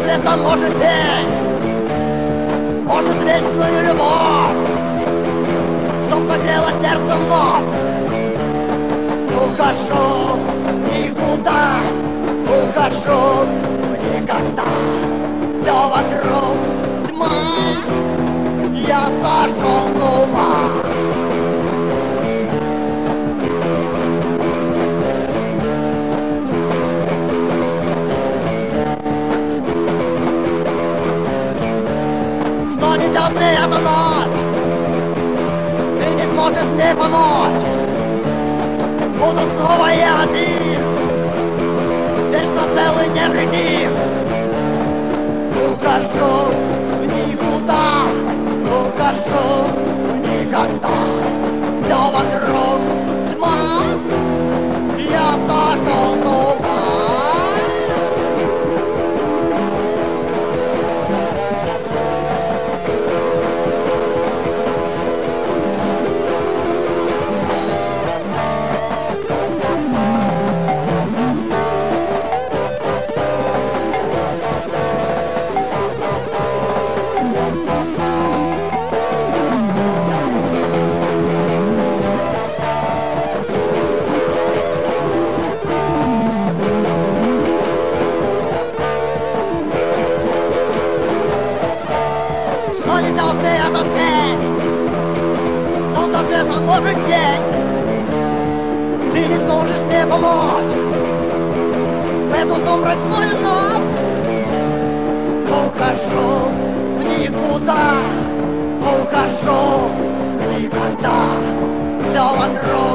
света, может тень, может вечную любовь, чтоб согрело сердце вновь. Ухожу никуда, ухожу никогда. Все вокруг тьма, я сошел с ума. Что несет мне эта ночь? Ты не сможешь мне помочь. Буду снова я один, вечно целый невредим. Ухожу в никуда, ухожу в никогда. Все вокруг тьма, я сошел с ума. Несет мне этот день, солнце света, может день. Ты не сможешь мне помочь в эту сумрачную ночь. Ухожу в никуда, ухожу никогда. Все вокруг